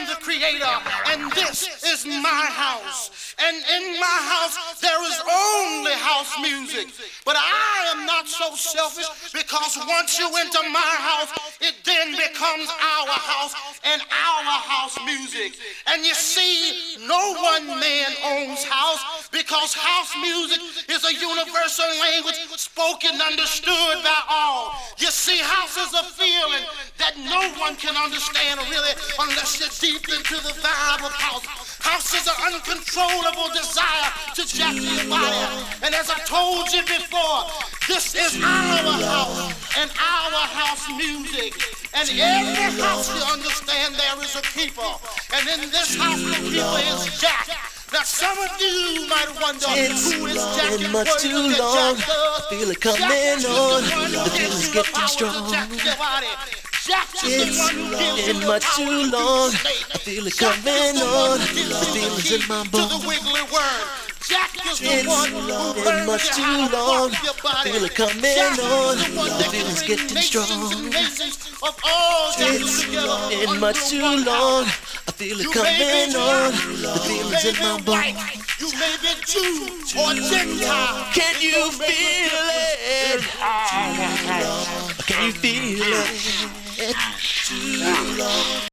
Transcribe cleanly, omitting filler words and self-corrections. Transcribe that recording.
am the creator, and this is my house. And in my house, there is only house music. But I am not so selfish, because once you enter my house, it then becomes our house and our house music. And you see, no one man owns house, because house music is a universal language spoken, understood by all. You see, house is a feeling that no one can understand really unless you're deep into the vibe of house. House is an uncontrollable desire to jack your body. And as I told you before, this is our house and our house music. And every house, you understand, there is a keeper. And in this house, the keeper is Jack. Now some of you might wonder who is Jack and much what too is long. Jack I feel it coming on. The feeling's getting strong. It's been much too long. I feel it coming on. The feeling's in my bones. It's been much too long. I feel it coming on. The feeling's getting strong. It's been much too long. I feel it coming on. The feeling's in my bones. You may be Jew or Gentile. Can you feel